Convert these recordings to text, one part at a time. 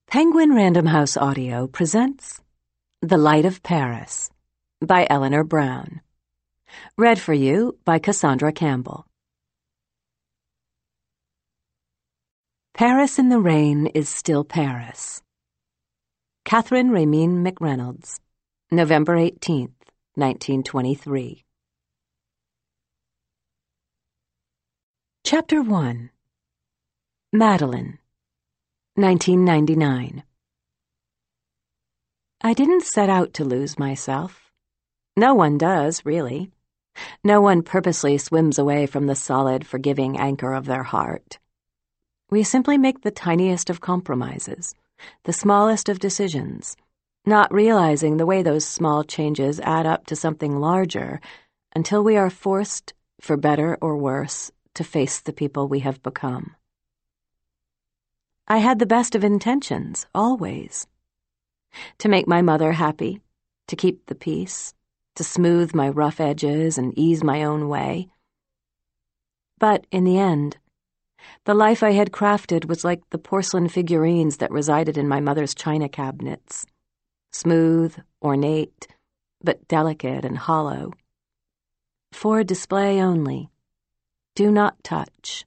Penguin Random House Audio presents The Light of Paris by Eleanor Brown. Read for you by Cassandra Campbell. Paris in the Rain is Still Paris. Catherine Raymine McReynolds, November 18th, 1923. Chapter 1. Madeline, 1999. I didn't set out to lose myself. No one does, really. No one purposely swims away from the solid, forgiving anchor of their heart. We simply make the tiniest of compromises, the smallest of decisions, not realizing the way those small changes add up to something larger until we are forced, for better or worse, to face the people we have become. I had the best of intentions, always. To make my mother happy, to keep the peace, to smooth my rough edges and ease my own way. But in the end, the life I had crafted was like the porcelain figurines that resided in my mother's china cabinets. Smooth, ornate, but delicate and hollow. For display only. Do not touch.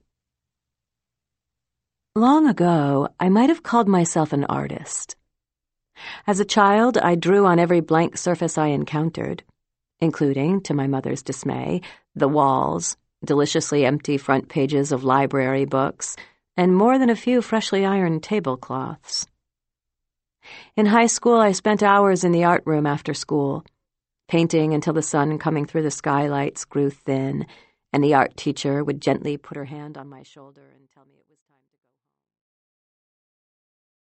Long ago, I might have called myself an artist. As a child, I drew on every blank surface I encountered, including, to my mother's dismay, the walls, deliciously empty front pages of library books, and more than a few freshly ironed tablecloths. In high school, I spent hours in the art room after school, painting until the sun coming through the skylights grew thin, and the art teacher would gently put her hand on my shoulder and tell me it was